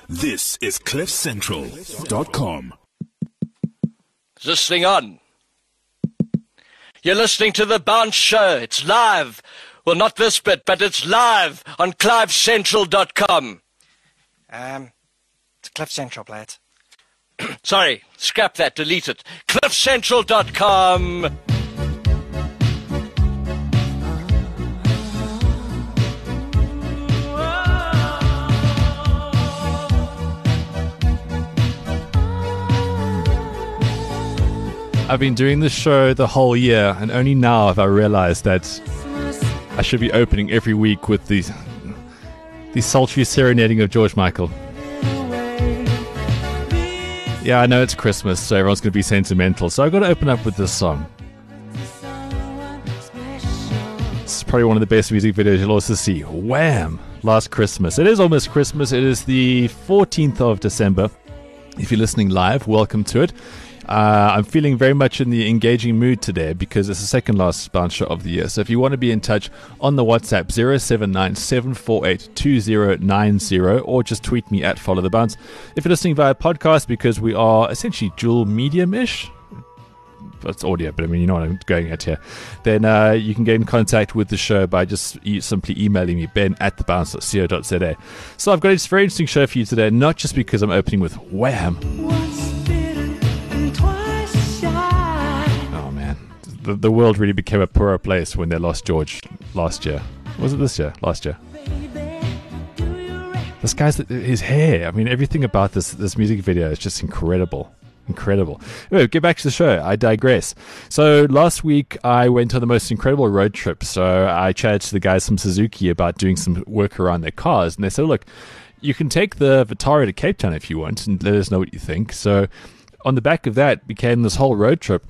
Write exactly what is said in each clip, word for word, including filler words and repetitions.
This is cliff central dot com. Is this thing on? You're listening to The Bounce Show. It's live. Well, not this bit, but it's live on cliff central dot com. Um, it's Cliff Central, Blades. Sorry, scrap that, delete it. cliff central dot com. I've been doing this show the whole year, and only now have I realized that I should be opening every week with the, the sultry serenading of George Michael. Yeah, I know it's Christmas, so everyone's going to be sentimental, so I've got to open up with this song. It's probably one of the best music videos you'll also see. Wham! Last Christmas. It is almost Christmas. It is the fourteenth of December. If you're listening live, welcome to it. Uh, I'm feeling very much in the engaging mood today because it's the second last bounce show of the year. So if you want to be in touch on the WhatsApp zero seven nine seven four eight two zero nine zero or just tweet me at Follow the Bounce. If you're listening via podcast, because we are essentially dual medium-ish, that's audio, but I mean, you know what I'm going at here, then uh, you can get in contact with the show by just e- simply emailing me, ben at the bounce dot co dot za. So I've got a very interesting show for you today, not just because I'm opening with Wham! The, the world really became a poorer place when they lost George last year. Was it this year? Last year. This guy's, his hair, I mean, everything about this this music video is just incredible. Incredible. Anyway, get back to the show. I digress. So last week I went on the most incredible road trip. So I chatted to the guys from Suzuki about doing some work around their cars. And they said, look, you can take the Vitara to Cape Town if you want and let us know what you think. So on the back of that became this whole road trip,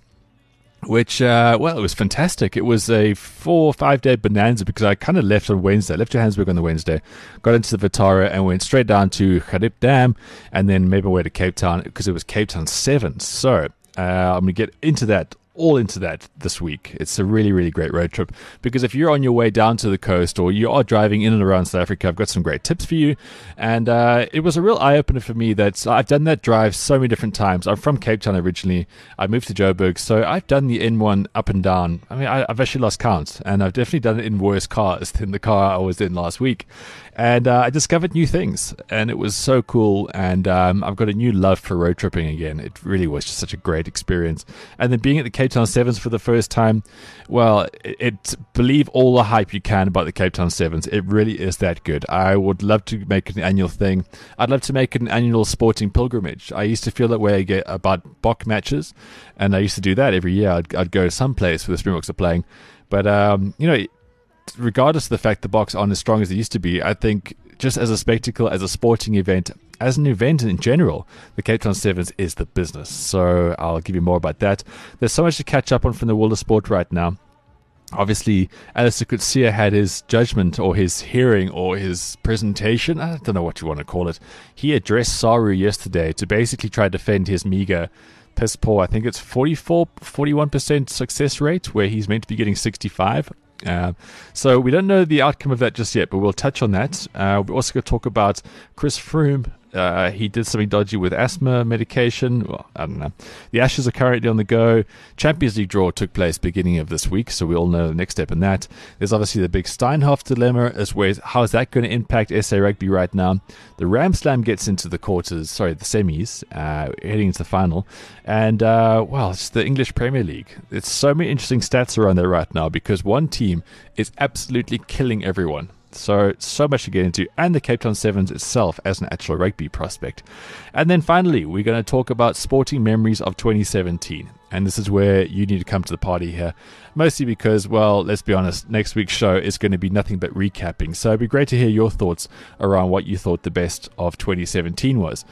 which, uh, well, it was fantastic. It was a four or five day bonanza because I kind of left on Wednesday, left Johannesburg on the Wednesday, got into the Vitara and went straight down to Gerib Dam and then made my way to Cape Town because it was Cape Town sevens. So uh, I'm going to get into that, all into that this week. It's a really, really great road trip because if you're on your way down to the coast or you are driving in and around South Africa, I've got some great tips for you. And uh, it was a real eye-opener for me that I've done that drive so many different times. I'm from Cape Town originally. I moved to Joburg, so I've done the N one up and down. I mean, I, I've actually lost count, and I've definitely done it in worse cars than the car I was in last week. And uh, I discovered new things, and it was so cool. And um, I've got a new love for road tripping again. It really was just such a great experience. And then being at the Cape Town Sevens for the first time, well, it, it believe all the hype you can about the Cape Town Sevens. It really is that good. I would love to make it an annual thing. I'd love to make it an annual sporting pilgrimage. I used to feel that way about Bok matches, and I used to do that every year. I'd, I'd go to some place where the Springboks are playing. But, um, you know, regardless of the fact the Boks aren't as strong as they used to be, I think just as a spectacle, as a sporting event, as an event in general, the Cape Town Sevens is the business. So I'll give you more about that. There's so much to catch up on from the world of sport right now. Obviously, Alistair Coetzee had his judgment or his hearing or his presentation, I don't know what you want to call it. He addressed Saru yesterday to basically try to defend his meager, piss poor, I think it's forty-four, forty-one percent success rate, where he's meant to be getting sixty-five. Uh, so we don't know the outcome of that just yet, but we'll touch on that. Uh, we're also going to talk about Chris Froome. Uh, he did something dodgy with asthma medication. Well, I don't know. The Ashes are currently on the go. Champions League draw took place beginning of this week, so we all know the next step in that. There's obviously the big Steinhoff dilemma, as well as how is that going to impact S A Rugby right now. The Ram Slam gets into the quarters, sorry, the semis, uh, heading into the final. And, uh, well, it's the English Premier League. There's so many interesting stats around there right now because one team is absolutely killing everyone. So, so much to get into, and the Cape Town Sevens itself as an actual rugby prospect. And then finally, we're going to talk about sporting memories of twenty seventeen. And this is where you need to come to the party here. Mostly because, well, let's be honest, next week's show is going to be nothing but recapping. So it'd be great to hear your thoughts around what you thought the best of twenty seventeen was.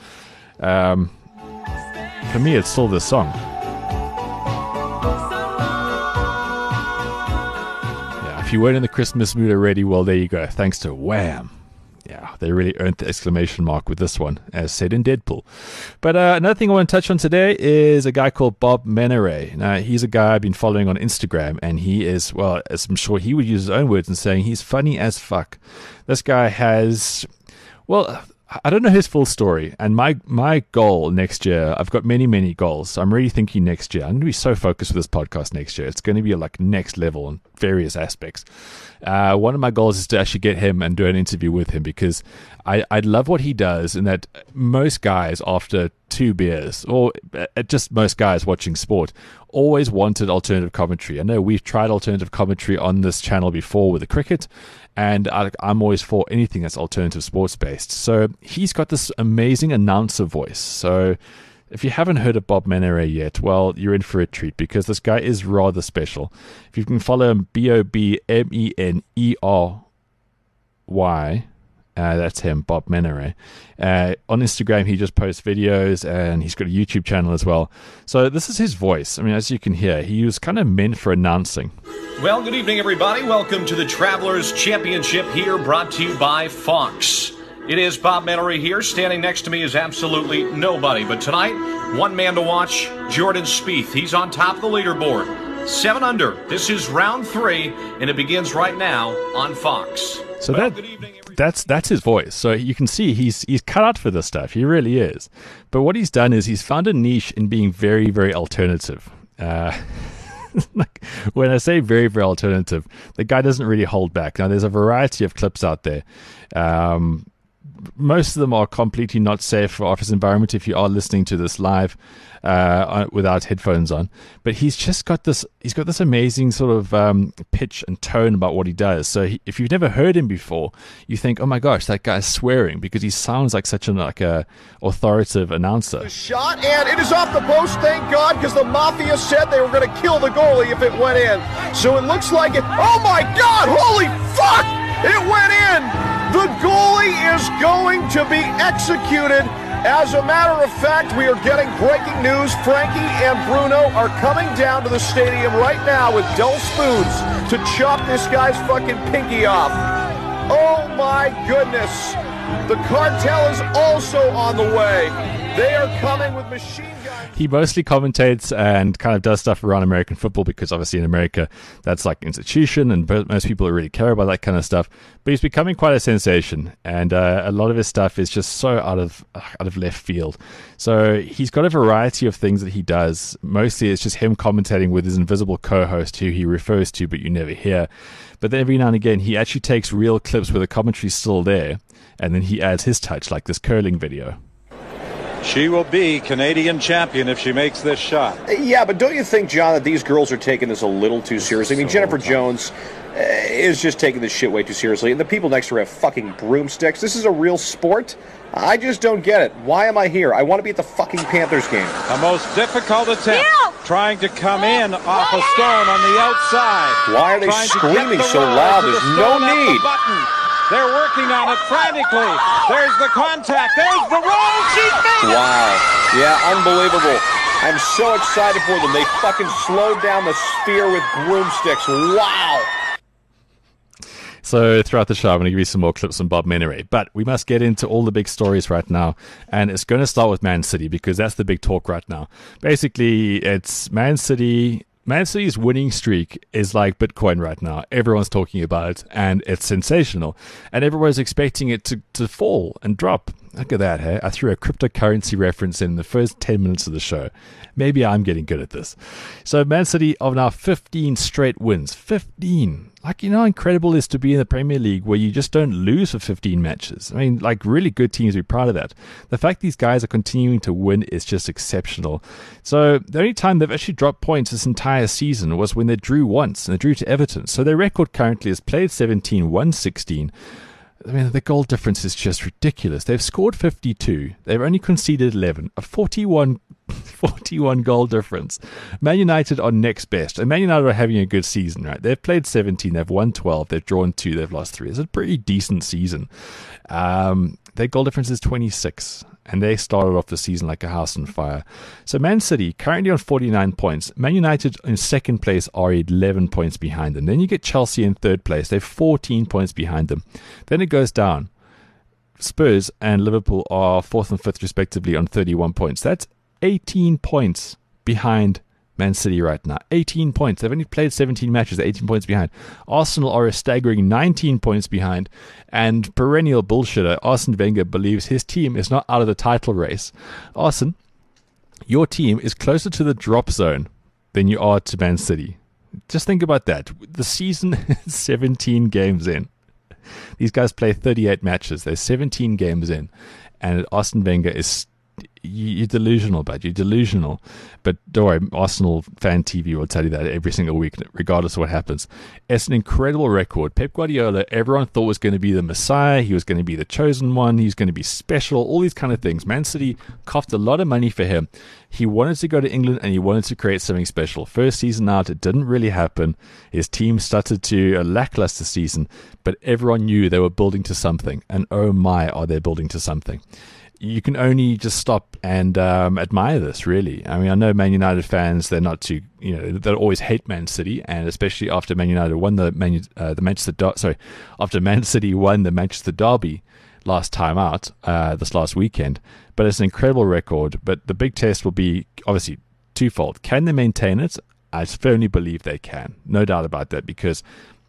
Um, for me, it's still this song. If you weren't in the Christmas mood already, well, there you go. Thanks to Wham! Yeah, they really earned the exclamation mark with this one, as said in Deadpool. But uh, another thing I want to touch on today is a guy called Bob Menere. Now, he's a guy I've been following on Instagram, and he is, well, as I'm sure he would use his own words in saying, he's funny as fuck. This guy has, well, I don't know his full story, and my my goal next year, I've got many, many goals. So I'm really thinking next year, I'm going to be so focused with this podcast next year. It's going to be like next level in various aspects. Uh, one of my goals is to actually get him and do an interview with him, because I, I love what he does, and that most guys after two beers, or uh, just most guys watching sport, always wanted alternative commentary. I know we've tried alternative commentary on this channel before with the cricket, and I, I'm always for anything that's alternative sports based. So he's got this amazing announcer voice. So if you haven't heard of Bob Meneray yet, well, you're in for a treat, because this guy is rather special. If you can follow him, B O B M E N E R Y, Uh, that's him, Bob Meneray. Uh, on Instagram, he just posts videos, and he's got a YouTube channel as well. So this is his voice. I mean, as you can hear, he was kind of meant for announcing. Well, good evening, everybody. Welcome to the Travelers Championship here, brought to you by Fox. It is Bob Meneray here. Standing next to me is absolutely nobody. But tonight, one man to watch, Jordan Spieth. He's on top of the leaderboard. Seven under. This is round three, and it begins right now on Fox. So well, that... That's that's his voice. So you can see he's he's cut out for this stuff. He really is. But what he's done is he's found a niche in being very, very alternative. Uh, like when I say very, very alternative, the guy doesn't really hold back. Now, there's a variety of clips out there. Um, most of them are completely not safe for office environment if you are listening to this live uh, without headphones on. But he's just got this, he's got this amazing sort of um, pitch and tone about what he does. So he, if you've never heard him before, you think, oh my gosh, that guy's swearing, because he sounds like such an like a authoritative announcer. The shot, and it is off the post, thank God, because the Mafia said they were going to kill the goalie if it went in. So it looks like it. Oh my God, holy fuck! It went in! The goalie is going to be executed. As a matter of fact, we are getting breaking news. Frankie and Bruno are coming down to the stadium right now with dull spoons to chop this guy's fucking pinky off. Oh my goodness. The cartel is also on the way. They are coming with machine guns. He mostly commentates and kind of does stuff around American football, because obviously in America that's like institution, and most people really care about that kind of stuff. But he's becoming quite a sensation, and uh, a lot of his stuff is just so out of out of left field. So he's got a variety of things that he does. Mostly it's just him commentating with his invisible co-host, who he refers to but you never hear. But then every now and again he actually takes real clips where the commentary's still there, and then he adds his touch, like this curling video. She will be Canadian champion if she makes this shot. Yeah, but don't you think, John, that these girls are taking this a little too seriously? I mean, so Jennifer Jones uh, is just taking this shit way too seriously, and the people next to her have fucking broomsticks. This is a real sport? I just don't get it. Why am I here? I want to be at the fucking Panthers game. A most difficult attempt, yeah. trying to come in off a stone on the outside. Why are they screaming so loud? There's no need. They're working on it frantically. There's the contact. There's the roll. She made it. Wow. Yeah, unbelievable. I'm so excited for them. They fucking slowed down the sphere with broomsticks. Wow. So throughout the show, I'm going to give you some more clips on Bob Meneray. But we must get into all the big stories right now. And it's going to start with Man City, because that's the big talk right now. Basically, it's Man City... Man City's winning streak is like Bitcoin right now. Everyone's talking about it, and it's sensational. And everyone's expecting it to, to fall and drop. Look at that, hey? I threw a cryptocurrency reference in the first ten minutes of the show. Maybe I'm getting good at this. So Man City are now fifteen straight wins. fifteen. Like, you know how incredible it is to be in the Premier League where you just don't lose for fifteen matches. I mean, like, really good teams would be proud of that. The fact these guys are continuing to win is just exceptional. So the only time they've actually dropped points this entire season was when they drew once, and they drew to Everton. So their record currently is played seventeen, won sixteen. I mean, the goal difference is just ridiculous. They've scored fifty-two. They've only conceded eleven. A forty-one, forty-one goal difference. Man United are next best. And Man United are having a good season, right? They've played seventeen. They've won twelve. They've drawn two. They've lost three. It's a pretty decent season. Um, their goal difference is twenty-six. And they started off the season like a house on fire. So Man City currently on forty-nine points. Man United in second place are eleven points behind them. Then you get Chelsea in third place. They're fourteen points behind them. Then it goes down. Spurs and Liverpool are fourth and fifth respectively on thirty-one points. That's eighteen points behind Man City right now, eighteen points. They've only played seventeen matches, they're eighteen points behind. Arsenal are a staggering nineteen points behind. And perennial bullshitter, Arsene Wenger believes his team is not out of the title race. Arsene, your team is closer to the drop zone than you are to Man City. Just think about that. The season is seventeen games in. These guys play thirty-eight matches. They're seventeen games in. And Arsene Wenger is... You're delusional, bud. You're delusional. But don't worry, Arsenal Fan T V will tell you that every single week, regardless of what happens. It's an incredible record. Pep Guardiola, everyone thought was going to be the Messiah. He was going to be the chosen one. He was going to be special. All these kind of things. Man City coughed a lot of money for him. He wanted to go to England and he wanted to create something special. First season out, it didn't really happen. His team started to a lackluster season, but everyone knew they were building to something. And oh my, are they building to something. You can only just stop and um, admire this, really. I mean, I know Man United fans, they're not too, you know, they'll always hate Man City, and especially after Man United won the Man, uh, the Manchester, Der- sorry, after Man City won the Manchester Derby last time out, uh, this last weekend. But it's an incredible record. But the big test will be obviously twofold. Can they maintain it? I firmly believe they can. No doubt about that, because,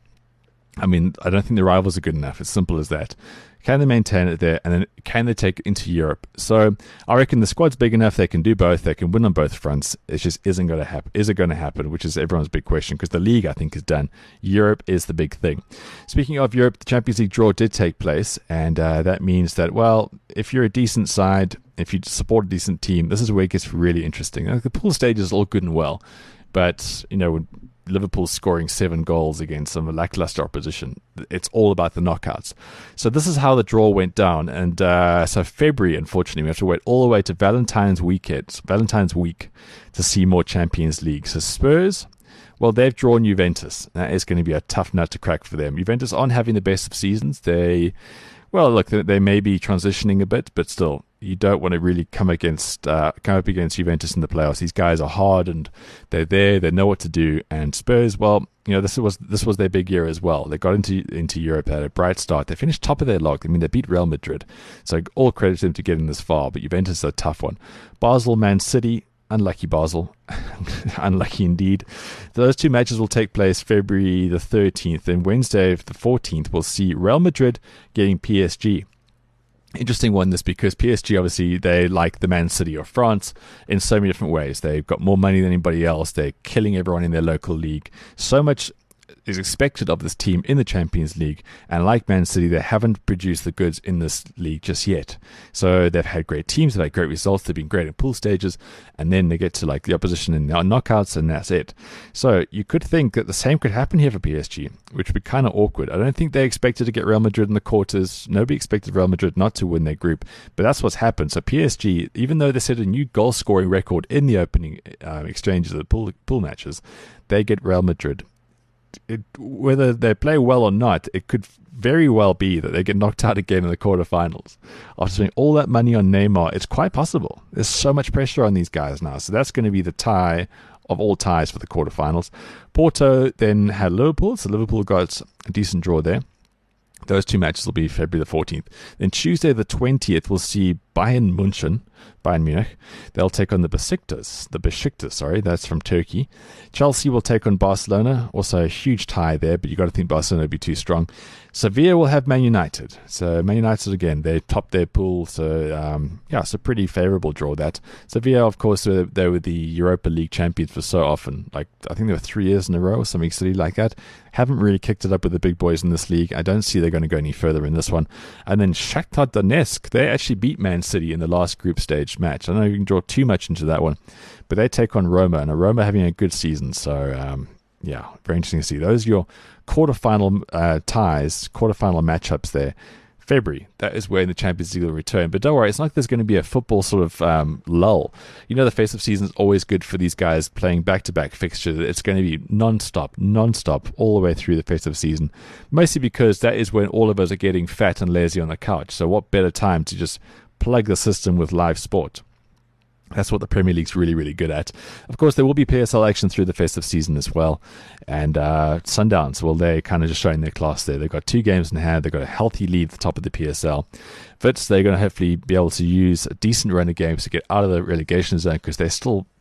I mean, I don't think the rivals are good enough. It's simple as that. Can they maintain it there, and then can they take it into Europe? So I reckon the squad's big enough. They can do both. They can win on both fronts. It just isn't going to happen. Is it going to happen? Which is everyone's big question, because the league, I think, is done. Europe is the big thing. Speaking of Europe, the Champions League draw did take place, and uh, that means that, well, if you're a decent side, if you support a decent team, this is where it gets really interesting. Like, the pool stage is all good and well, but, you know, when Liverpool scoring seven goals against some lackluster opposition, it's all about the knockouts. So this is how the draw went down. And uh, so February, unfortunately, we have to wait all the way to Valentine's weekend, Valentine's week, to see more Champions League. So Spurs, well, they've drawn Juventus. That is going to be a tough nut to crack for them. Juventus aren't having the best of seasons. They, well, look, they, they may be transitioning a bit, but still, you don't want to really come against uh, come up against Juventus in the playoffs. These guys are hard and they're there. They know what to do. And Spurs, well, you know, this was this was their big year as well. They got into into Europe, they had a bright start. They finished top of their log. I mean, they beat Real Madrid, so all credit to them to getting this far. But Juventus is a tough one. Basel, Man City, unlucky Basel, unlucky indeed. Those two matches will take place February the thirteenth, and Wednesday the fourteenth we'll see Real Madrid getting P S G. Interesting one, this, because P S G, obviously, they like the Man City of France in so many different ways. They've got more money than anybody else. They're killing everyone in their local league. So much is expected of this team in the Champions League, and like Man City, they haven't produced the goods in this league just yet. So they've had great teams, they've had great results, they've been great in pool stages, and then they get to like the opposition in the knockouts, and that's it. So you could think that the same could happen here for P S G, which would be kind of awkward. I don't think they expected to get Real Madrid in the quarters. Nobody expected Real Madrid not to win their group, but that's what's happened. So P S G, even though they set a new goal scoring record in the opening uh, exchanges of the pool, pool matches, they get Real Madrid. It, whether they play well or not, it could very well be that they get knocked out again in the quarterfinals. After spending all that money on Neymar, it's quite possible. There's so much pressure on these guys now. So that's going to be the tie of all ties for the quarterfinals. Porto then had Liverpool, so Liverpool got a decent draw there. Those two matches will be February the fourteenth. Then Tuesday the twentieth, we'll see Bayern München, Bayern Munich. They'll take on the Besiktas, the Besiktas, sorry, that's from Turkey. Chelsea will take on Barcelona, also a huge tie there, but you've got to think Barcelona will be too strong. Sevilla will have Man United. So Man United, again, they topped their pool, so um, yeah, it's a pretty favourable draw that. Sevilla, of course, they were the Europa League champions for so often. Like, I think they were three years in a row or something silly like that. Haven't really kicked it up with the big boys in this league. I don't see they're going to go any further in this one. And then Shakhtar Donetsk, they actually beat Man City in the last group stage match. I don't know if you can draw too much into that one, but they take on Roma, and Roma having a good season. So, um, yeah, very interesting to see. Those are your quarterfinal uh, ties, quarterfinal matchups there. February, that is where the Champions League will return. But don't worry, it's not like there's going to be a football sort of um, lull. You know, the face of season is always good for these guys playing back-to-back fixtures. It's going to be non-stop, non-stop all the way through the face of season. Mostly because that is when all of us are getting fat and lazy on the couch. So what better time to just plug the system with live sport? That's what the Premier League's really, really good at. Of course, there will be P S L action through the festive season as well. And uh, Sundowns, well, they're kind of just showing their class there. They've got two games in hand. They've got a healthy lead at the top of the P S L. Wits, they're going to hopefully be able to use a decent run of games to get out of the relegation zone, because they're still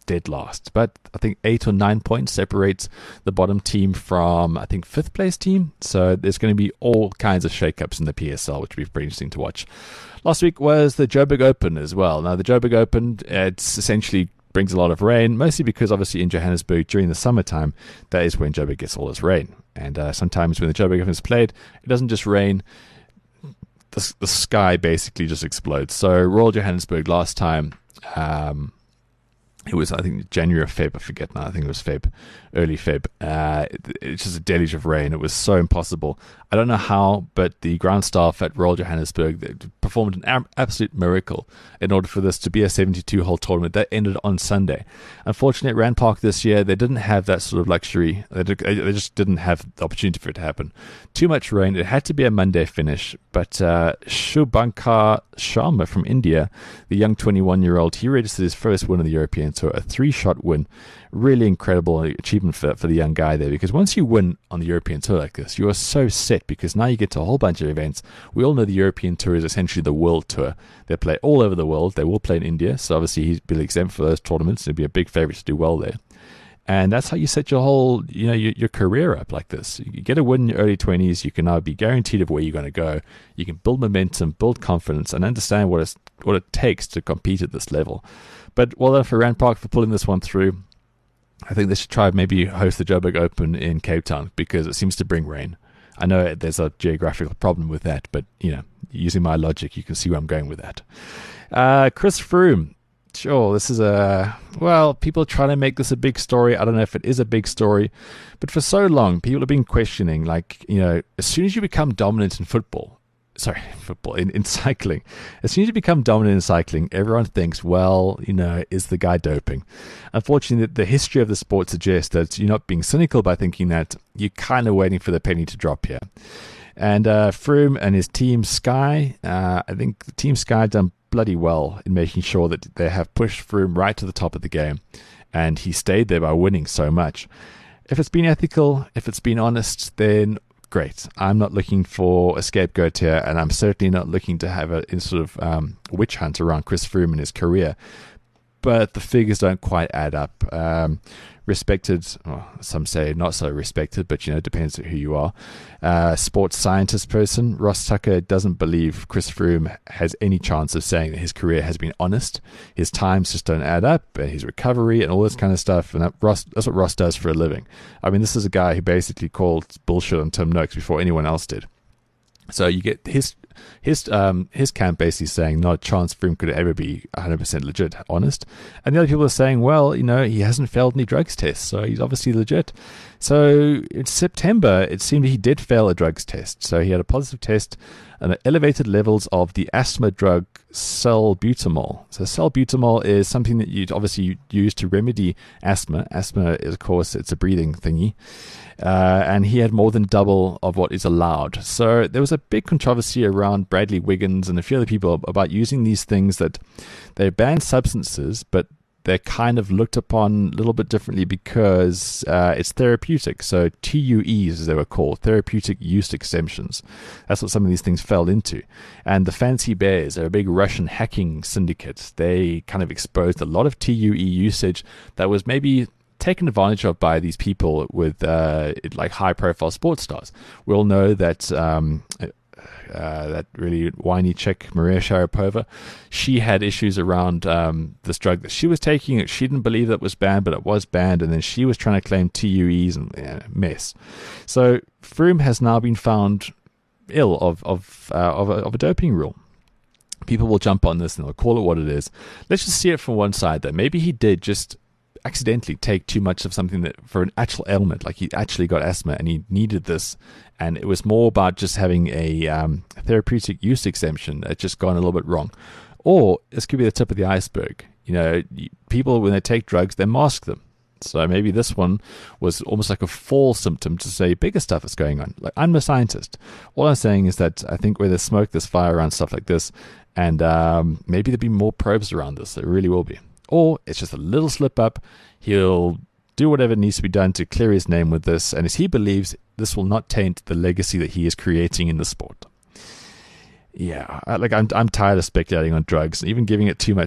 dead last. But I think eight or nine points separates the bottom team from, I think, fifth place team. So there's going to be all kinds of shakeups in the P S L, which will be pretty interesting to watch. Last week was the Joburg Open as well. Now, the Joburg Open, it's essentially brings a lot of rain, mostly because obviously in Johannesburg during the summertime, that is when Joburg gets all its rain. And uh, sometimes when the Joburg Open is played, it doesn't just rain. The, the sky basically just explodes. So Royal Johannesburg last time, um, it was, I think, January or Feb, I forget now, I think it was Feb, early Feb. Uh, it, it's just a deluge of rain. It was so impossible. I don't know how, but the ground staff at Royal Johannesburg they performed an ab- absolute miracle in order for this to be a seventy-two hole tournament that ended on Sunday. Unfortunately, at Rand Park this year, they didn't have that sort of luxury. They, did, they just didn't have the opportunity for it to happen. Too much rain. It had to be a Monday finish, but uh, Shubhankar Sharma from India, the young twenty-one-year-old, he registered his first win on the European Tour, a three-shot win. Really incredible achievement for, for the young guy there, because once you win on the European Tour like this, you are so set, because now you get to a whole bunch of events. We all know the European Tour is essentially the world tour. They play all over the world. They will play in India, so obviously he's been exempt for those tournaments. It'd be a big favorite to do well there. And that's how you set your whole, you know, your, your career up like this. You get a win in your early twenties, you can now be guaranteed of where you're going to go. You can build momentum, build confidence, and understand what, it's, what it takes to compete at this level. But well done for Rand Park for pulling this one through. I think they should try maybe host the Joburg Open in Cape Town, because it seems to bring rain. I know there's a geographical problem with that, but, you know, using my logic, you can see where I'm going with that. Uh, Chris Froome. Sure, this is a, well, people are trying to make this a big story. I don't know if it is a big story, but for so long, people have been questioning, like, you know, as soon as you become dominant in football, sorry, football, in, in cycling, as soon as you become dominant in cycling, everyone thinks, well, you know, is the guy doping? Unfortunately, the, the history of the sport suggests that you're not being cynical by thinking that you're kind of waiting for the penny to drop here. And uh, Froome and his team Sky, uh, I think the team Sky done bloody well in making sure that they have pushed Froome right to the top of the game, and he stayed there by winning so much. If it's been ethical, if it's been honest, then great. I'm not looking for a scapegoat here, and I'm certainly not looking to have a, a sort of um, witch hunt around Chris Froome and his career. But the figures don't quite add up. Um, respected, well, some say not so respected, but, you know, it depends on who you are. Uh, sports scientist person, Ross Tucker, doesn't believe Chris Froome has any chance of saying that his career has been honest. His times just don't add up, and his recovery and all this kind of stuff. And that Ross, that's what Ross does for a living. I mean, this is a guy who basically called bullshit on Tim Noakes before anyone else did. So you get his his um his camp basically saying not a chance Froome could ever be one hundred percent legit, honest. And the other people are saying, well, you know, he hasn't failed any drugs tests, so he's obviously legit. So in September, it seemed he did fail a drugs test. So he had a positive test and elevated levels of the asthma drug salbutamol. So salbutamol is something that you'd obviously use to remedy asthma. Asthma is, of course, it's a breathing thingy. Uh, and he had more than double of what is allowed. So there was a big controversy around Bradley Wiggins and a few other people about using these things that they're banned substances, but they're kind of looked upon a little bit differently because uh, it's therapeutic. So T U Es, as they were called, therapeutic use exemptions. That's what some of these things fell into. And the Fancy Bears are a big Russian hacking syndicate. They kind of exposed a lot of T U E usage that was maybe taken advantage of by these people with uh, like high-profile sports stars. We all know that um, uh, that really whiny chick, Maria Sharapova, she had issues around um, this drug that she was taking. She didn't believe that it was banned, but it was banned, and then she was trying to claim T U Es and yeah, mess. So Froome has now been found ill of of uh, of, a, of a doping rule. People will jump on this and they'll call it what it is. Let's just see it from one side, though. Maybe he did just accidentally take too much of something that for an actual ailment, like he actually got asthma and he needed this, and it was more about just having a um, therapeutic use exemption that just gone a little bit wrong. Or this could be the tip of the iceberg. You know, people, when they take drugs, they mask them. So maybe this one was almost like a fall symptom to say bigger stuff is going on. Like, I'm a scientist. All I'm saying is that I think where there's smoke, there's fire around stuff like this, and um, maybe there'll be more probes around this. There really will be. Or it's just a little slip up. He'll do whatever needs to be done to clear his name with this, and as he believes, this will not taint the legacy that he is creating in the sport. Yeah, I, like I'm, I'm tired of speculating on drugs, even giving it too much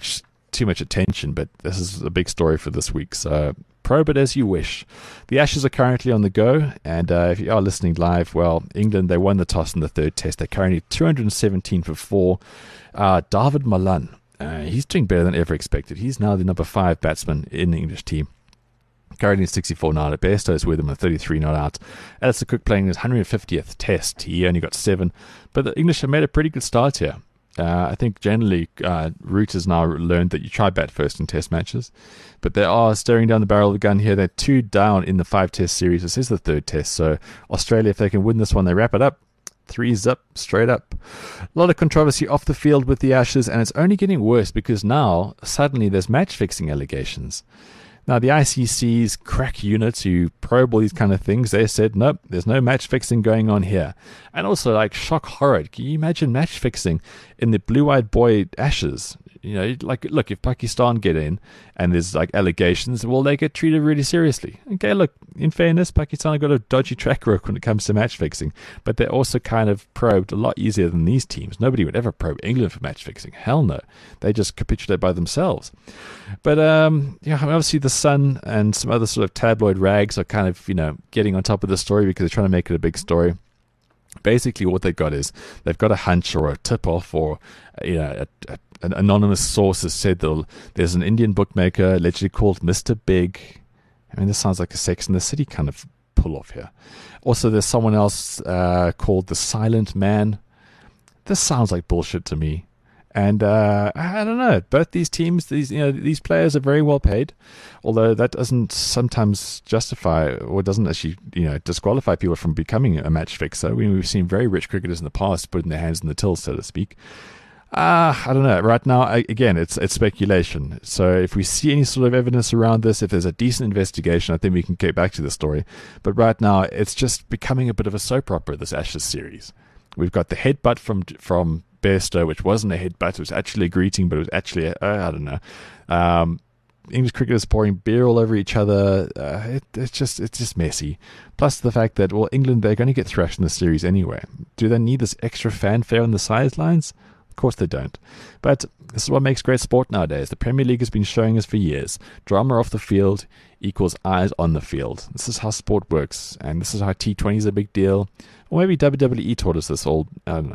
too much attention, but this is a big story for this week, so probe it as you wish. The Ashes are currently on the go, and uh, if you are listening live, well, England, they won the toss in the third test. They're currently two hundred seventeen for four. Uh, David Malan, uh, he's doing better than ever expected. He's now the number five batsman in the English team. Currently sixty-four not out. Bairstow is with him at thirty-three not out. Alistair Cook playing his one hundred fiftieth test. He only got seven. But the English have made a pretty good start here. Uh, I think generally uh, Root has now learned that you try bat first in test matches. But they are staring down the barrel of the gun here. They're two down in the five test series. This is the third test. So Australia, if they can win this one, they wrap it up. Three zip, straight up. A lot of controversy off the field with the Ashes, and it's only getting worse because now suddenly there's match fixing allegations. Now, the I C C's crack units who probe all these kind of things, they said, nope, there's no match fixing going on here. And also, like, shock horror. Can you imagine match fixing in the blue-eyed boy Ashes? You know, like, look, if Pakistan get in and there's, like, allegations, well, they get treated really seriously. Okay, look, in fairness, Pakistan have got a dodgy track record when it comes to match fixing, but they're also kind of probed a lot easier than these teams. Nobody would ever probe England for match fixing. Hell no. They just capitulate by themselves. But, um, yeah, obviously the Sun and some other sort of tabloid rags are kind of, you know, getting on top of the story because they're trying to make it a big story. Basically, what they've got is they've got a hunch or a tip-off or, you know, a, a, an anonymous source has said that there's an Indian bookmaker allegedly called Mister Big. I mean, this sounds like a Sex and the City kind of pull-off here. Also, there's someone else uh, called the Silent Man. This sounds like bullshit to me. And uh, I don't know. Both these teams, these you know, these players are very well paid, although that doesn't sometimes justify or doesn't actually you know disqualify people from becoming a match fixer. I mean, we've seen very rich cricketers in the past putting their hands in the till, so to speak. Ah, uh, I don't know. Right now, I, again, it's it's speculation. So if we see any sort of evidence around this, if there's a decent investigation, I think we can get back to the story. But right now, it's just becoming a bit of a soap opera, this Ashes series. We've got the headbutt from from Bairstow, which wasn't a headbutt, it was actually a greeting, but it was actually, a, uh, I don't know. Um, English cricketers pouring beer all over each other. Uh, it, it's just it's just messy. Plus the fact that, well, England, they're going to get thrashed in the series anyway. Do they need this extra fanfare on the sidelines? Of course they don't. But this is what makes great sport nowadays. The Premier League has been showing us for years. Drama off the field equals eyes on the field. This is how sport works. And this is how T twenty is a big deal. Or maybe W W E taught us this all. I don't know.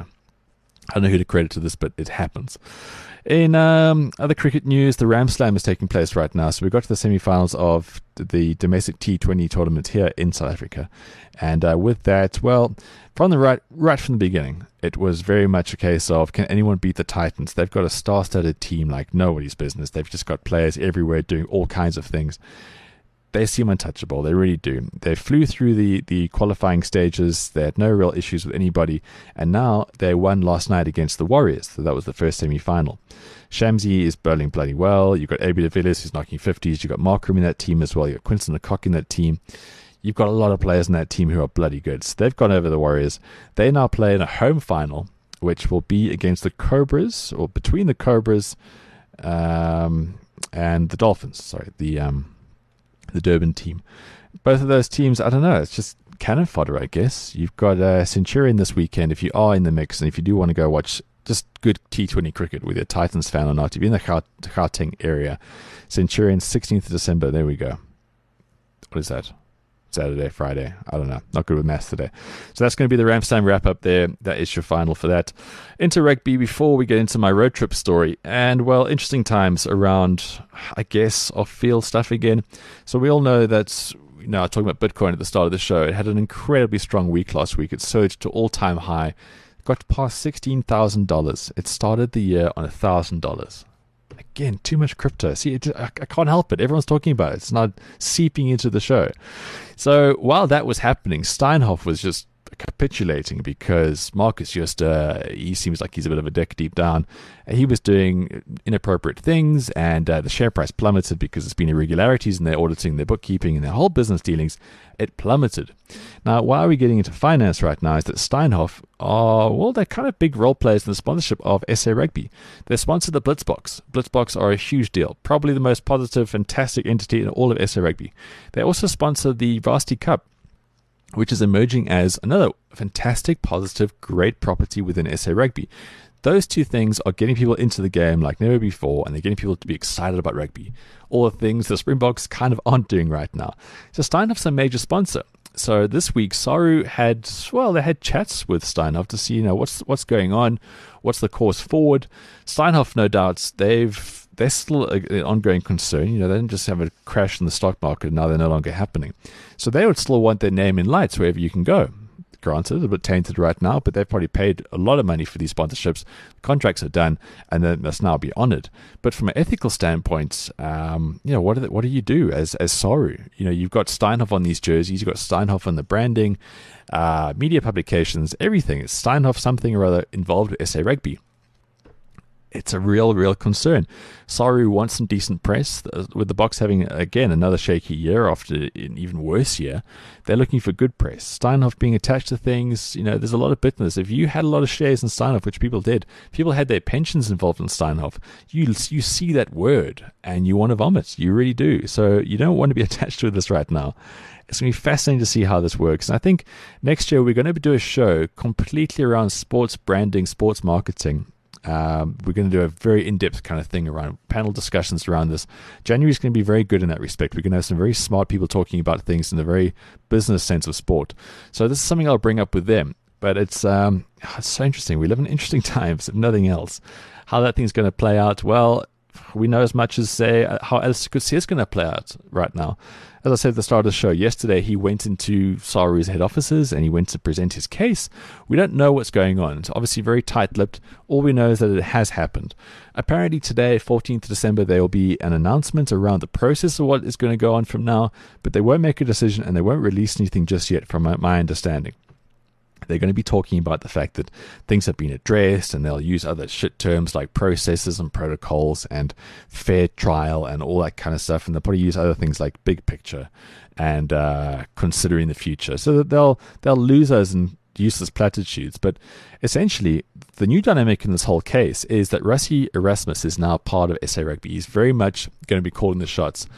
I don't know who to credit to this, but it happens. In um, other cricket news, the Ram Slam is taking place right now. So we got to the semi-finals of the domestic T twenty tournament here in South Africa. And uh, with that, well, from the right, right from the beginning, it was very much a case of, can anyone beat the Titans? They've got a star-studded team like nobody's business. They've just got players everywhere doing all kinds of things. They seem untouchable. They really do. They flew through the, the qualifying stages. They had no real issues with anybody. And now they won last night against the Warriors. So that was the first semi-final. Shamsi is bowling bloody well. You've got A B de Villiers who's knocking fifties. You've got Markram in that team as well. You've got Quinton de Kock in that team. You've got a lot of players in that team who are bloody good. So they've gone over the Warriors. They now play in a home final, which will be against the Cobras, or between the Cobras um, and the Dolphins. Sorry, the... Um, the Durban team. Both of those teams, I don't know, it's just cannon fodder, I guess. You've got uh, Centurion this weekend if you are in the mix, and if you do want to go watch just good T twenty cricket, whether you're a Titans fan or not, if you're in the Gauteng area, Centurion, sixteenth of December, there we go. What is that? Saturday, Friday, I don't know, not good with maths today. So that's going to be the Ram Slam wrap up there. That is your final for that. Into rugby before we get into my road trip story. And well, interesting times around, I guess, off-field stuff again. So we all know that, you know, talking about Bitcoin at the start of the show, it had an incredibly strong week last week. It surged to all-time high, got past sixteen thousand dollars. It started the year on one thousand dollars. Again, too much crypto. See, it, I, I can't help it. Everyone's talking about it. It's not seeping into the show. So while that was happening, Steinhoff was just capitulating because Marcus just, uh, he seems like he's a bit of a dick deep down. He was doing inappropriate things, and uh, the share price plummeted because there's been irregularities in their auditing, their bookkeeping, and their whole business dealings. It plummeted. Now, why are we getting into finance right now is that Steinhoff are, well, they're kind of big role players in the sponsorship of S A Rugby. They sponsor the Blitzboks. Blitzboks are a huge deal, probably the most positive, fantastic entity in all of S A Rugby. They also sponsor the Varsity Cup, which is emerging as another fantastic, positive, great property within S A Rugby. those two things are getting people into the game like never before, and they're getting people to be excited about rugby. All the things the Springboks kind of aren't doing right now. So Steinhoff's a major sponsor. So this week, Saru had, well, they had chats with Steinhoff to see, you know, what's what's going on, what's the course forward. Steinhoff, no doubts, they've they're still an ongoing concern. You know, they didn't just have a crash in the stock market and now they're no longer happening. So they would still want their name in lights wherever you can go. Granted, a bit tainted right now, but they've probably paid a lot of money for these sponsorships. Contracts are done, and then must now be honoured. But from an ethical standpoint, um, you know, what do they, what do you do as as Saru? You know, you've got Steinhoff on these jerseys, you've got Steinhoff on the branding, uh, media publications, everything. It's Steinhoff something or other involved with S A Rugby. It's a real, real concern. Saru wants some decent press. With the Boks having, again, another shaky year after an even worse year, they're looking for good press. Steinhoff being attached to things, you know, there's a lot of bitterness. If you had a lot of shares in Steinhoff, which people did, people had their pensions involved in Steinhoff, you you see that word and you want to vomit. You really do. So you don't want to be attached to this right now. It's going to be fascinating to see how this works. And I think next year we're going to do a show completely around sports branding, sports marketing. Um, we're going to do a very in-depth kind of thing around panel discussions around this. January is going to be very good in that respect. We're going to have some very smart people talking about things in the very business sense of sport. So this is something I'll bring up with them. But it's, um, it's so interesting. We live in interesting times, if nothing else. How that thing's going to play out, well, we know as much as, say, how Alistair Coetzee is going to play out right now. As I said at the start of the show, yesterday he went into Saru's head offices and he went to present his case. We don't know what's going on. It's obviously very tight-lipped. All we know is that it has happened. Apparently today, fourteenth of December, there will be an announcement around the process of what is going to go on from now, but they won't make a decision and they won't release anything just yet, from my, my understanding. They're going to be talking about the fact that things have been addressed, and they'll use other shit terms like processes and protocols and fair trial and all that kind of stuff. And they'll probably use other things like big picture and uh, considering the future. So that they'll they'll lose us in useless platitudes. But essentially, the new dynamic in this whole case is that Rassie Erasmus is now part of S A Rugby. He's very much going to be calling the shots.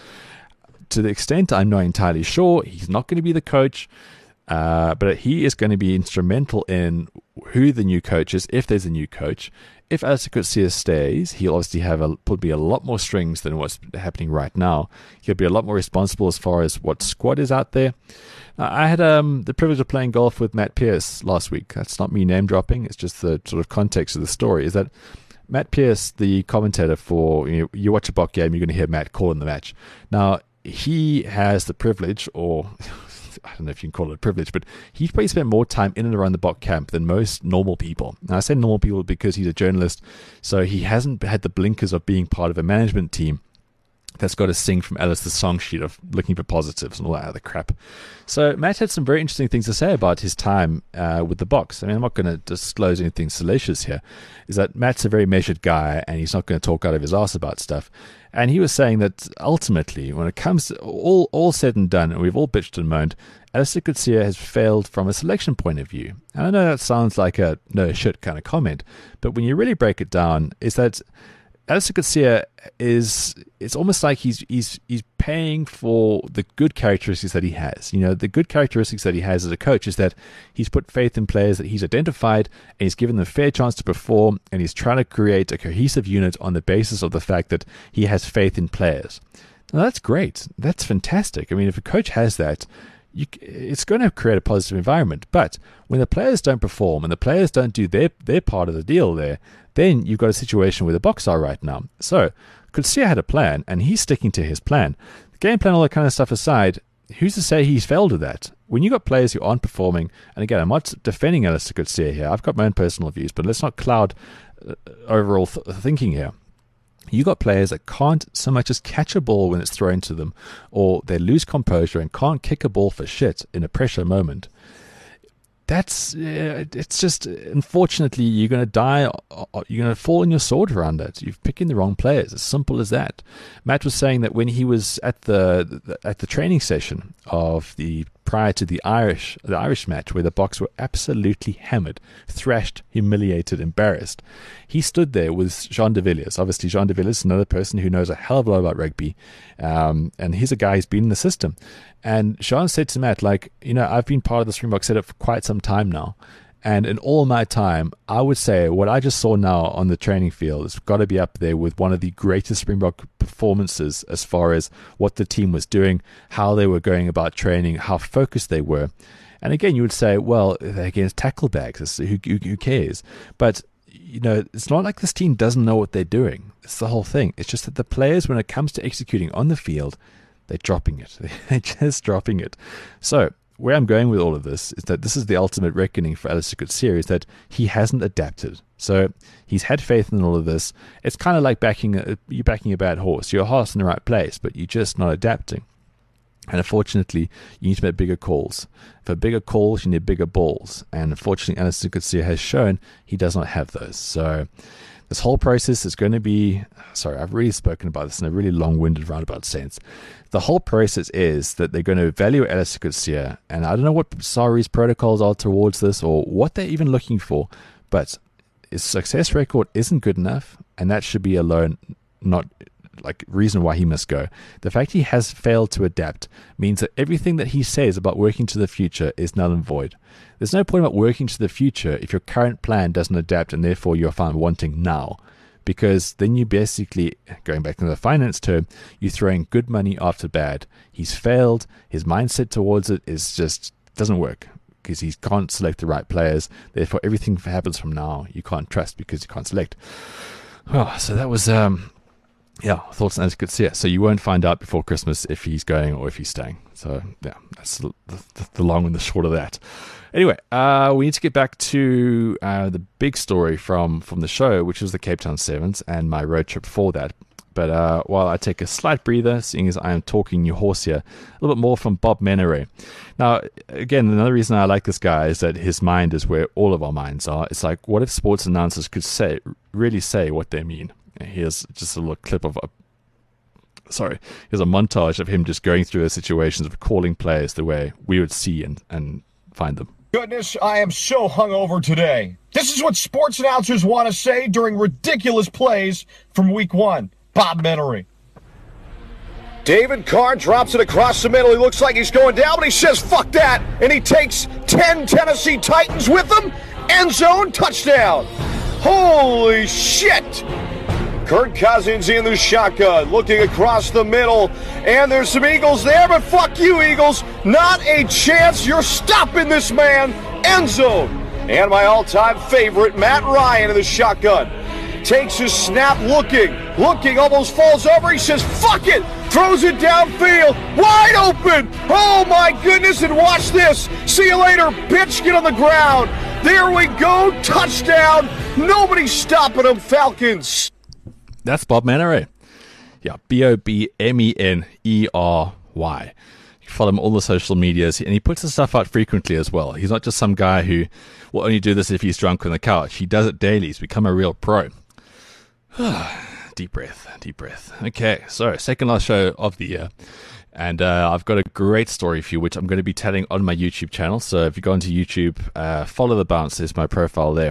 To the extent I'm not entirely sure, he's not going to be the coach. Uh, but he is going to be instrumental in who the new coach is, if there's a new coach. If Alistair Coetzee stays, he'll obviously have a, probably a lot more strings than what's happening right now. He'll be a lot more responsible as far as what squad is out there. Now, I had um, the privilege of playing golf with Matt Pearce last week. That's not me name dropping. It's just the sort of context of the story. Is that Matt Pearce, the commentator for, you know, you watch a Bok game, you're going to hear Matt calling the match. Now, he has the privilege, or I don't know if you can call it a privilege, but he's probably spent more time in and around the Bok camp than most normal people. Now, I say normal people because he's a journalist, so he hasn't had the blinkers of being part of a management team that's got to sing from Alice's song sheet of looking for positives and all that other crap. So Matt had some very interesting things to say about his time uh, with the Boks. I mean, I'm not going to disclose anything salacious here. Is that Matt's a very measured guy, and he's not going to talk out of his ass about stuff. And he was saying that ultimately, when it comes to all, all said and done, and we've all bitched and moaned, Alistair Coetzee has failed from a selection point of view. And I know that sounds like a no shit kind of comment, but when you really break it down, is that Alistair Coetzee is, it's almost like he's he's he's paying for the good characteristics that he has. You know, the good characteristics that he has as a coach is that he's put faith in players that he's identified, and he's given them a fair chance to perform, and he's trying to create a cohesive unit on the basis of the fact that he has faith in players. Now, that's great. That's fantastic. I mean, if a coach has that, You, it's going to create a positive environment. But when the players don't perform and the players don't do their, their part of the deal there, then you've got a situation where the Boks are right now. So Coetzee had a plan, and he's sticking to his plan. The game plan, all that kind of stuff aside, who's to say he's failed with that? When you've got players who aren't performing, and again, I'm not defending Alistair Coetzee here. I've got my own personal views, but let's not cloud uh, overall th- thinking here. You got players that can't so much as catch a ball when it's thrown to them, or they lose composure and can't kick a ball for shit in a pressure moment. That's uh, it's just, unfortunately, you're going to die. You're going to fall on your sword around that. You're picking the wrong players. As simple as that. Matt was saying that when he was at the at the training session of the prior to the Irish the Irish match, where the Boks were absolutely hammered, thrashed, humiliated, embarrassed, he stood there with Jean de Villiers. Obviously, Jean de Villiers is another person who knows a hell of a lot about rugby, um, and he's a guy who's been in the system. And Jean said to Matt, like, you know, I've been part of the Springbok setup for quite some time now, And in all my time, I would say what I just saw now on the training field has got to be up there with one of the greatest Springbok performances as far as what the team was doing, how they were going about training, how focused they were. And again, you would say, well, they're against tackle bags. Who, who, who cares? But, you know, it's not like this team doesn't know what they're doing. It's the whole thing. It's just that the players, when it comes to executing on the field, they're dropping it. They're just dropping it. So where I'm going with all of this is that this is the ultimate reckoning for Allister Coetzee, is that he hasn't adapted. So he's had faith in all of this. It's kind of like backing a, you're backing a bad horse. Your heart's in the right place, but you're just not adapting. And unfortunately, you need to make bigger calls. For bigger calls, you need bigger balls. And unfortunately, Allister Coetzee has shown he does not have those. So this whole process is going to be, sorry, I've really spoken about this in a really long-winded roundabout sense. The whole process is that they're going to evaluate Allister Coetzee, and I don't know what Sarri's protocols are towards this or what they're even looking for, but his success record isn't good enough, and that should be alone not like reason why he must go. The fact he has failed to adapt means that everything that he says about working to the future is null and void. There's no point about working to the future if your current plan doesn't adapt and therefore you're found wanting now. Because then you basically, going back to the finance term, you're throwing good money after bad. He's failed. His mindset towards it is just doesn't work because he can't select the right players. Therefore, everything that happens from now you can't trust because you can't select. Oh, so that was, um, yeah, thoughts on Allister Coetzee. So you won't find out before Christmas if he's going or if he's staying. So yeah, that's the, the, the long and the short of that. Anyway, uh, we need to get back to uh, the big story from, from the show, which was the Cape Town Sevens and my road trip for that. But uh, while I take a slight breather, seeing as I am talking new horse here, a little bit more from Bob Menere. Now, again, another reason I like this guy is that his mind is where all of our minds are. It's like, what if sports announcers could say, really say what they mean? Here's just a little clip of a sorry, here's a montage of him just going through the situations of calling players the way we would see and, and find them. Goodness, I am so hungover today. This is what sports announcers want to say during ridiculous plays from week one. Bob Menere. David Carr drops it across the middle. He looks like he's going down, but he says, fuck that. And he takes ten Tennessee Titans with him. End zone, touchdown. Holy shit. Kirk Cousins in the shotgun, looking across the middle, and there's some Eagles there, but fuck you, Eagles. Not a chance. You're stopping this man. End zone. And my all-time favorite, Matt Ryan in the shotgun. Takes his snap, looking, looking, almost falls over. He says, fuck it. Throws it downfield. Wide open. Oh, my goodness, and watch this. See you later, bitch. Get on the ground. There we go. Touchdown. Nobody's stopping them, Falcons. That's Bob Menere. Yeah, B O B M E N E R Y. You can follow him on all the social medias, and he puts his stuff out frequently as well. He's not just some guy who will only do this if he's drunk on the couch. He does it daily. He's become a real pro. Deep breath, deep breath. Okay, so second last show of the year. And uh, I've got a great story for you, which I'm going to be telling on my YouTube channel. So if you go onto YouTube, uh, follow the bounce. There's my profile there.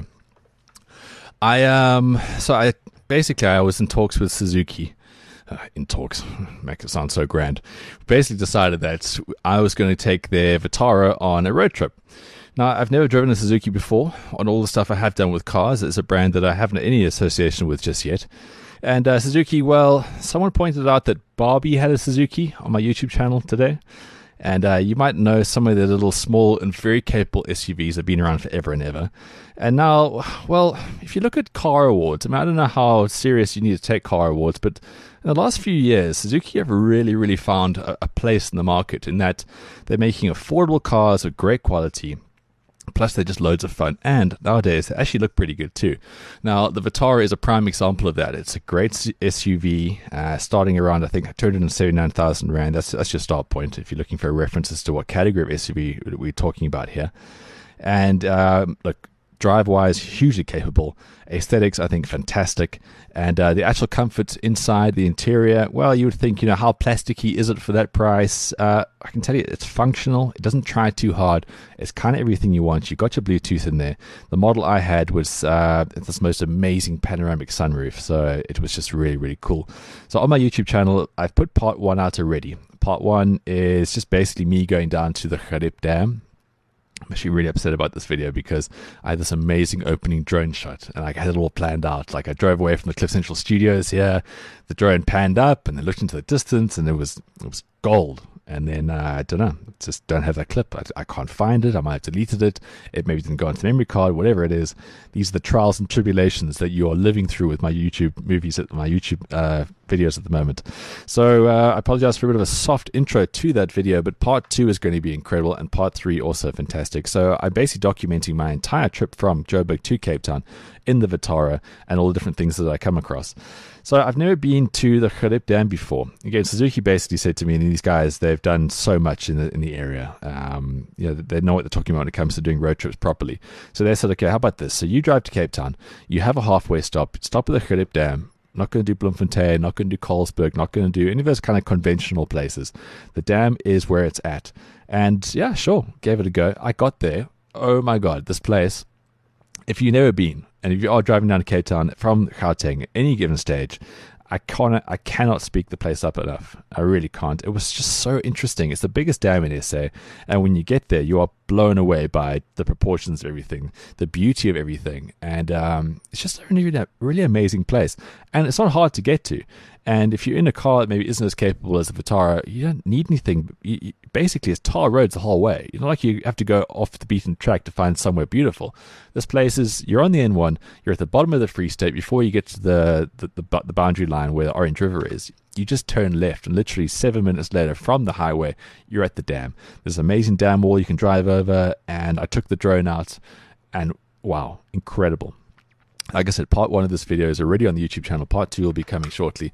I um, so I... Basically, I was in talks with Suzuki. Uh, in talks, make it sound so grand. Basically decided that I was going to take their Vitara on a road trip. Now, I've never driven a Suzuki before. On all the stuff I have done with cars, it's a brand that I haven't any association with just yet. And uh, Suzuki, well, someone pointed out that Barbie had a Suzuki on my YouTube channel today. And uh, you might know some of the little small and very capable S U Vs have been around forever and ever. And now, well, if you look at car awards, I mean, I don't know how serious you need to take car awards, but in the last few years, Suzuki have really, really found a, a place in the market in that they're making affordable cars of great quality. Plus, they're just loads of fun. And nowadays, they actually look pretty good too. Now, the Vitara is a prime example of that. It's a great S U V, uh, starting around, I think, two hundred seventy-nine thousand Rand. That's, that's your start point if you're looking for references to what category of S U V we're talking about here. And, um, look, drive-wise, hugely capable. Aesthetics, I think, fantastic. And uh, the actual comfort inside, the interior, well, you would think, you know, how plasticky is it for that price? Uh, I can tell you it's functional. It doesn't try too hard. It's kind of everything you want. You got your Bluetooth in there. The model I had was uh, this most amazing panoramic sunroof. So it was just really, really cool. So on my YouTube channel, I've put part one out already. Part one is just basically me going down to the Gerib Dam. I'm actually really upset about this video because I had this amazing opening drone shot and like, I had it all planned out. Like I drove away from the Cliff Central studios here, the drone panned up and then looked into the distance and it was it was gold. And then, uh, I don't know, just don't have that clip. I, I can't find it. I might have deleted it. It maybe didn't go onto the memory card, whatever it is. These are the trials and tribulations that you are living through with my YouTube movies, my YouTube uh, videos at the moment. So uh, I apologize for a bit of a soft intro to that video, but part two is going to be incredible and part three also fantastic. So I'm basically documenting my entire trip from Joburg to Cape Town in the Vitara and all the different things that I come across. So I've never been to the Gerib Dam before. Again, Suzuki basically said to me, and these guys, they've done so much in the in the area. Um, you know, they know what they're talking about when it comes to doing road trips properly. So they said, okay, how about this? So you drive to Cape Town, you have a halfway stop, stop at the Gerib Dam. Not going to do Bloemfontein, not going to do Colesberg, not going to do any of those kind of conventional places. The dam is where it's at. And yeah, sure, gave it a go. I got there. Oh my God, this place, if you've never been, and if you are driving down to Cape Town from Gauteng at any given stage, I cannot, I cannot speak the place up enough. I really can't. It was just so interesting. It's the biggest dam in S A, and when you get there, you are blown away by the proportions of everything, the beauty of everything, and um, it's just a really, really amazing place. And it's not hard to get to. And if you're in a car that maybe isn't as capable as the Vitara, you don't need anything. You, you, basically, it's tar roads the whole way. It's not like you have to go off the beaten track to find somewhere beautiful. This place is, you're on the N one, you're at the bottom of the Free State before you get to the, the, the, the boundary line where the Orange River is. You just turn left, and literally seven minutes later from the highway, you're at the dam. There's an amazing dam wall you can drive over, and I took the drone out, and wow, incredible. Like I said, part one of this video is already on the YouTube channel. Part two will be coming shortly.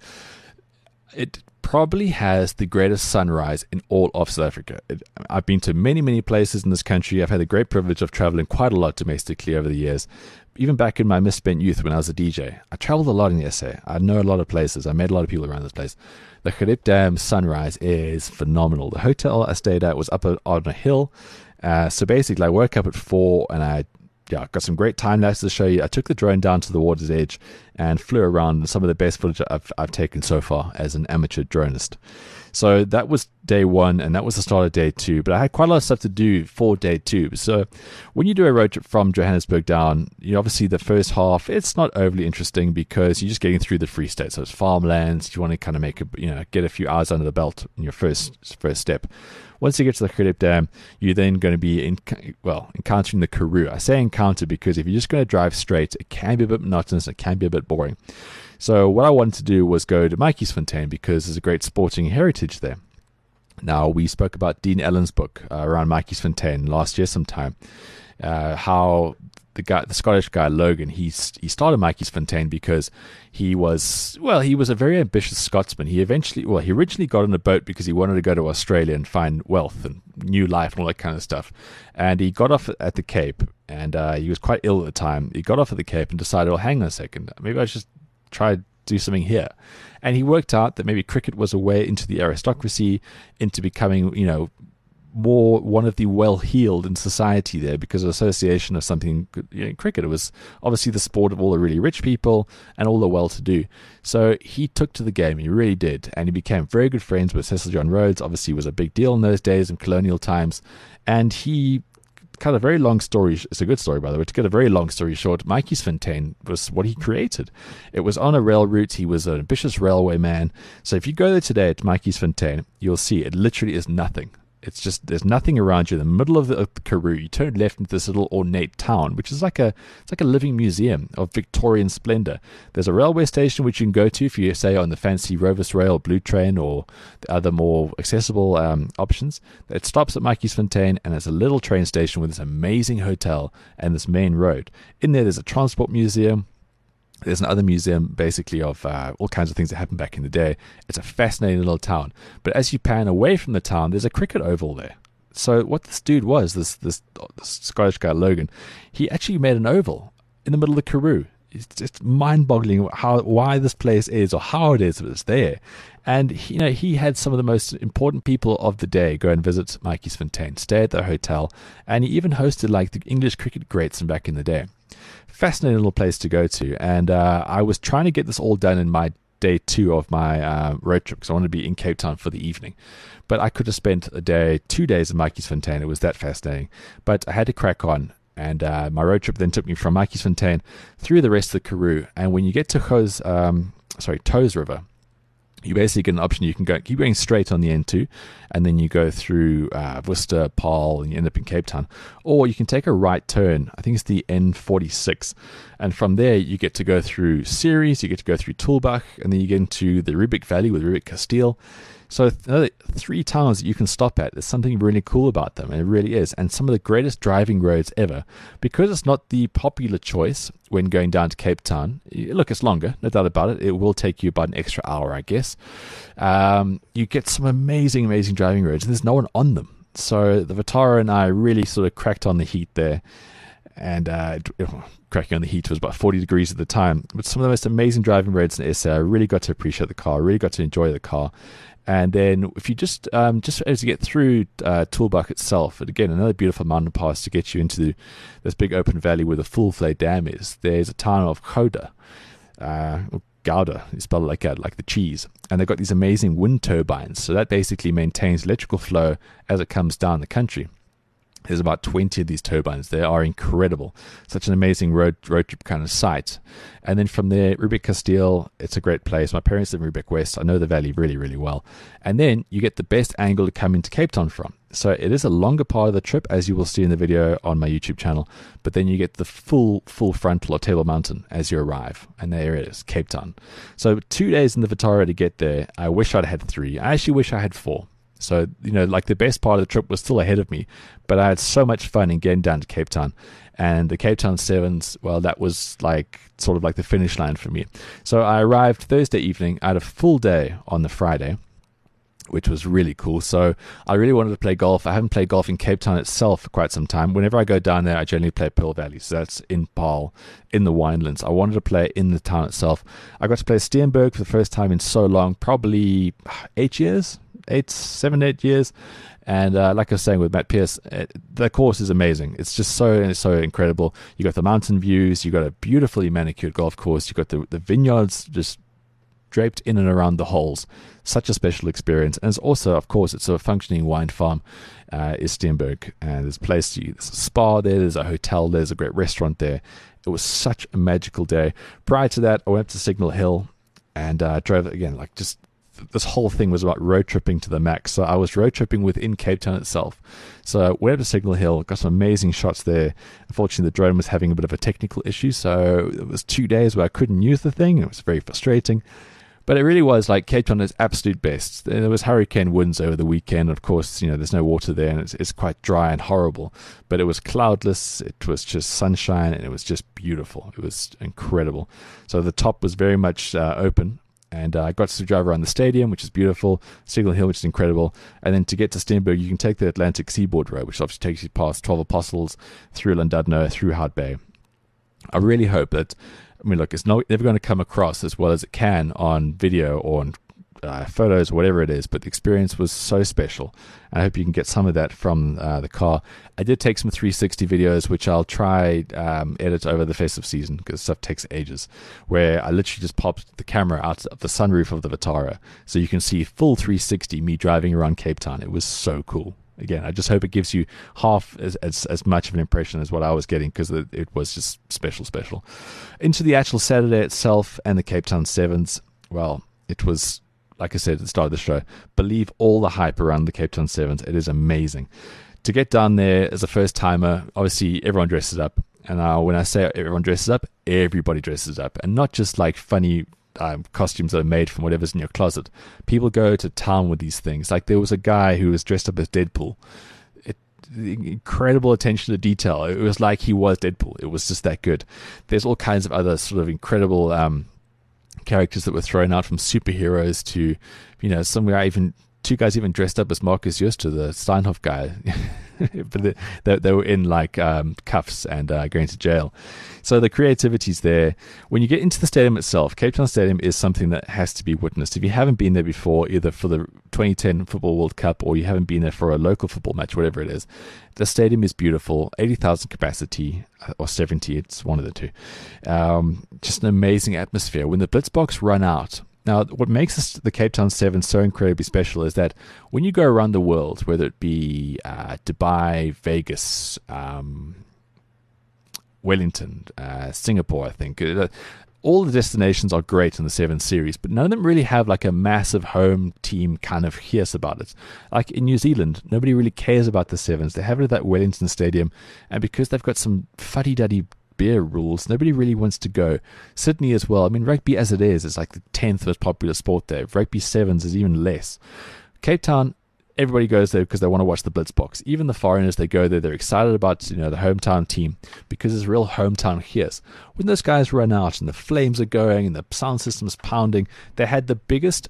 It probably has the greatest sunrise in all of South Africa. It, I've been to many, many places in this country. I've had the great privilege of traveling quite a lot domestically over the years. Even back in my misspent youth when I was a D J, I traveled a lot in the S A. I know a lot of places. I met a lot of people around this place. The Gerib Dam sunrise is phenomenal. The hotel I stayed at was up on a hill. Uh, so basically, I woke up at four and I yeah, got some great time lapses to show you. I took the drone down to the water's edge and flew around some of the best footage I've, I've taken so far as an amateur dronist. So that was day one, and that was the start of day two. But I had quite a lot of stuff to do for day two. So when you do a road trip from Johannesburg down, you obviously the first half, it's not overly interesting because you're just getting through the Free State. So it's farmlands. You want to kind of make a, you know, get a few hours under the belt in your first first step. Once you get to the Gerib Dam, you're then going to be, in, well, encountering the Karoo. I say encounter because if you're just going to drive straight, it can be a bit monotonous, it can be a bit boring. So what I wanted to do was go to Matjiesfontein because there's a great sporting heritage there. Now, we spoke about Dean Allen's book uh, around Matjiesfontein last year sometime, uh, how the guy, the Scottish guy Logan, he he started Matjiesfontein because he was well, he was a very ambitious Scotsman. He eventually, well, he originally got on a boat because he wanted to go to Australia and find wealth and new life and all that kind of stuff. And he got off at the Cape, and uh, he was quite ill at the time. He got off at the Cape and decided, well, hang on a second, maybe I should just try to do something here. And he worked out that maybe cricket was a way into the aristocracy, into becoming, you know, more one of the well-heeled in society there because of association of something, you know, cricket. It was obviously the sport of all the really rich people and all the well-to-do. So he took to the game, he really did, and he became very good friends with Cecil John Rhodes. Obviously, it was a big deal in those days in colonial times, and he cut a very long story. It's a good story, by the way. To get a very long story short, Matjiesfontein was what he created. It was on a rail route. He was an ambitious railway man. So if you go there today at Matjiesfontein, you'll see it literally is nothing. It's just, there's nothing around you. In the middle of the, of the Karoo, you turn left into this little ornate town, which is like a, it's like a living museum of Victorian splendor. There's a railway station which you can go to if you say on the fancy Rovers Rail, Blue Train, or the other more accessible um, options. It stops at Matjiesfontein, and there's a little train station with this amazing hotel and this main road. In there, there's a transport museum. There's another museum, basically, of uh, all kinds of things that happened back in the day. It's a fascinating little town. But as you pan away from the town, there's a cricket oval there. So what this dude was, this this, this Scottish guy, Logan, he actually made an oval in the middle of the Karoo. It's just mind-boggling how why this place is or how it is that it's there. And he, you know, he had some of the most important people of the day go and visit Matjiesfontein, stay at the hotel, and he even hosted like the English cricket greats from back in the day. Fascinating little place to go to, and uh, I was trying to get this all done in my day two of my uh, road trip because I wanted to be in Cape Town for the evening. But I could have spent a day, two days in Matjiesfontein. It was that fascinating. But I had to crack on. And uh, my road trip then took me from Matjiesfontein through the rest of the Karoo. And when you get to Hose, um, sorry, Toes River, you basically get an option. You can go keep going straight on the N two, and then you go through uh, Worcester, Paarl, and you end up in Cape Town. Or you can take a right turn. I think it's the N forty-six. And from there, you get to go through Ceres, you get to go through Tulbach, and then you get into the Riebeek Valley with Riebeek Kasteel. So th- three towns that you can stop at. There's something really cool about them, and it really is. And some of the greatest driving roads ever, because it's not the popular choice when going down to Cape Town. Look, it's longer, no doubt about it. It will take you about an extra hour, I guess. Um, you get some amazing, amazing driving roads, and there's no one on them. So the Vitara and I really sort of cracked on the heat there. And uh, cracking on the heat was about forty degrees at the time. But some of the most amazing driving roads in S A. I really got to appreciate the car, really got to enjoy the car. And then if you just um, just as you get through uh, Tulbach itself, and again, another beautiful mountain pass to get you into the, this big open valley where the Voelvlei Dam is, there's a town of Gouda, uh, Gouda, you spell it like that, like the cheese. And they've got these amazing wind turbines. So that basically maintains electrical flow as it comes down the country. There's about twenty of these turbines. They are incredible. Such an amazing road road trip kind of site. And then from there, Riebeek Kasteel, it's a great place. My parents live in Riebeek West. I know the valley really, really well. And then you get the best angle to come into Cape Town from. So it is a longer part of the trip, as you will see in the video on my YouTube channel. But then you get the full, full frontal of Table Mountain as you arrive. And there it is, Cape Town. So two days in the Vitara to get there. I wish I'd had three. I actually wish I had four. So, you know, like the best part of the trip was still ahead of me, but I had so much fun in getting down to Cape Town. And the Cape Town Sevens, well, that was like sort of like the finish line for me. So I arrived Thursday evening. I had a full day on the Friday, which was really cool. So I really wanted to play golf. I haven't played golf in Cape Town itself for quite some time. Whenever I go down there, I generally play Pearl Valley. So that's in Paarl, in the winelands. I wanted to play in the town itself. I got to play Steenberg for the first time in so long, probably eight years. Eight, seven, eight years, and uh, like I was saying with Matt Pierce, it, the course is amazing. It's just so so incredible. You got the mountain views, you got a beautifully manicured golf course, you got the the vineyards just draped in and around the holes. Such a special experience, and it's also, of course, it's a functioning wine farm. Uh, is Steenberg, and there's a place, to, there's a spa there, there's a hotel, there's a great restaurant there. It was such a magical day. Prior to that, I went up to Signal Hill and uh, drove again, like just. This whole thing was about road tripping to the max. So I was road tripping within Cape Town itself. So went up to Signal Hill, got some amazing shots there. Unfortunately, the drone was having a bit of a technical issue. So it was two days where I couldn't use the thing. It was very frustrating. But it really was like Cape Town at its absolute best. There was hurricane winds over the weekend. Of course, you know, there's no water there and it's, it's quite dry and horrible. But it was cloudless. It was just sunshine and it was just beautiful. It was incredible. So the top was very much uh, open. And uh, I got to drive around the stadium, which is beautiful, Signal Hill, which is incredible. And then to get to Steenberg, you can take the Atlantic Seaboard Road, which obviously takes you past twelve Apostles, through Llandudno, through Hout Bay. I really hope that, I mean, look, it's not, never going to come across as well as it can on video or on uh, photos or whatever it is, but the experience was so special. And I hope you can get some of that from uh, the car. I did take some three sixty videos, which I'll try um, edit over the festive season because stuff takes ages, where I literally just popped the camera out of the sunroof of the Vitara so you can see full three sixty me driving around Cape Town. It was so cool. Again, I just hope it gives you half as as, as much of an impression as what I was getting because it, it was just special, special. Into the actual Saturday itself and the Cape Town Sevens, well, it was, like I said at the start of the show, believe all the hype around the Cape Town Sevens. It is amazing. To get down there as a first timer, obviously everyone dresses up. And uh, when I say everyone dresses up, everybody dresses up. And not just like funny um, costumes that are made from whatever's in your closet. People go to town with these things. Like there was a guy who was dressed up as Deadpool. It, incredible attention to detail. It was like he was Deadpool. It was just that good. There's all kinds of other sort of incredible um, characters that were thrown out, from superheroes to, you know, some guy even, two guys even dressed up as Marcus Jooste, the Steinhoff guy. But they, they, they were in like um, cuffs and uh, going to jail. So the creativity's there. When you get into the stadium itself, Cape Town Stadium is something that has to be witnessed. If you haven't been there before, either for the twenty ten Football World Cup or you haven't been there for a local football match, whatever it is, the stadium is beautiful. eighty thousand capacity, or seventy, it's one of the two. Um, just an amazing atmosphere. When the Blitzboks run out Now, what makes this, the Cape Town Sevens so incredibly special is that when you go around the world, whether it be uh, Dubai, Vegas, um, Wellington, uh, Singapore, I think, uh, all the destinations are great in the Sevens series, but none of them really have like a massive home team kind of hiss about it. Like in New Zealand, nobody really cares about the Sevens. They have it at that Wellington Stadium, and because they've got some fuddy-duddy beer rules, nobody really wants to go. Sydney as well. I mean, rugby as it is, is like the tenth most popular sport there. Rugby Sevens is even less. Cape Town, everybody goes there because they want to watch the Blitzboks. Even the foreigners, they go there. They're excited about, you know, the hometown team because it's real hometown here's. When those guys run out and the flames are going and the sound system's pounding, they had the biggest,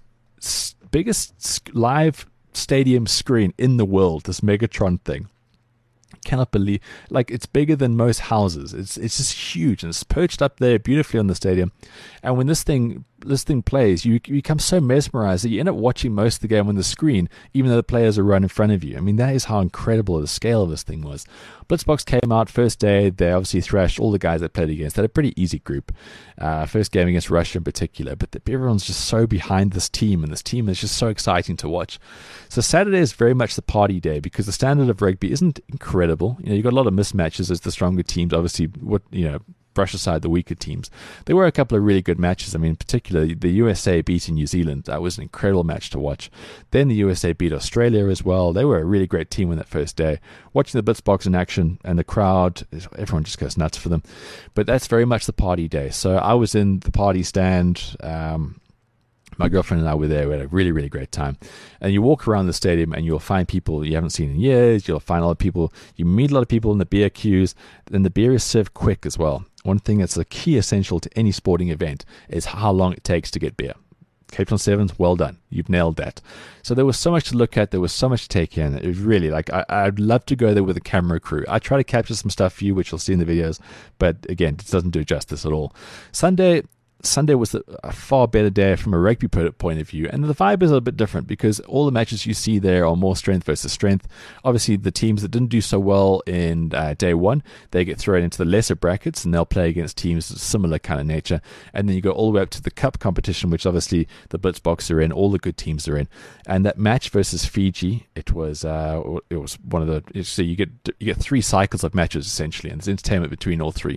biggest live stadium screen in the world. This Megatron thing. Cannot believe, like, it's bigger than most houses. It's it's just huge, and it's perched up there beautifully on the stadium. And when this thing this thing plays, you, you become so mesmerized that you end up watching most of the game on the screen, even though the players are right in front of you. I mean, that is how incredible the scale of this thing was. Blitzboks came out first day. They obviously thrashed all the guys they played against. They had a pretty easy group. Uh, first game against Russia in particular, but the, everyone's just so behind this team, and this team is just so exciting to watch. So Saturday is very much the party day because the standard of rugby isn't incredible. You know, you've got a lot of mismatches as the stronger teams, obviously, what, you know, brush aside the weaker teams. There were a couple of really good matches. I mean, particularly the U S A beating New Zealand. That was an incredible match to watch. Then the U S A beat Australia as well. They were a really great team on that first day. Watching the Blitzboks in action and the crowd, everyone just goes nuts for them. But that's very much the party day. So I was in the party stand. Um, My girlfriend and I were there. We had a really, really great time. And you walk around the stadium and you'll find people you haven't seen in years. You'll find a lot of people. You meet a lot of people in the beer queues. And the beer is served quick as well. One thing that's a key essential to any sporting event is how long it takes to get beer. Cape Town Sevens, well done. You've nailed that. So there was so much to look at. There was so much to take in. It was really like, I, I'd love to go there with a camera crew. I try to capture some stuff for you, which you'll see in the videos. But again, it doesn't do justice at all. Sunday... Sunday was a far better day from a rugby point of view, and the vibe is a little bit different because all the matches you see there are more strength versus strength. Obviously, the teams that didn't do so well in uh, day one, they get thrown into the lesser brackets, and they'll play against teams of similar kind of nature. And then you go all the way up to the cup competition, which obviously the Blitzboks are in, all the good teams are in. And that match versus Fiji, it was uh, it was one of the so you get you get three cycles of matches essentially, and there's entertainment between all three.